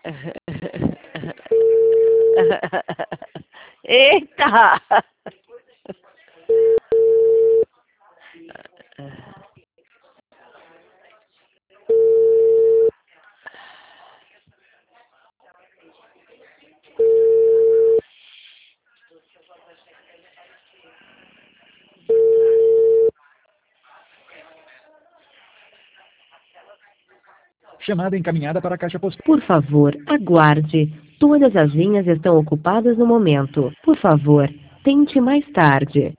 Eita! Chamada encaminhada para a caixa postal. Por favor, aguarde. Todas as linhas estão ocupadas no momento. Por favor, tente mais tarde.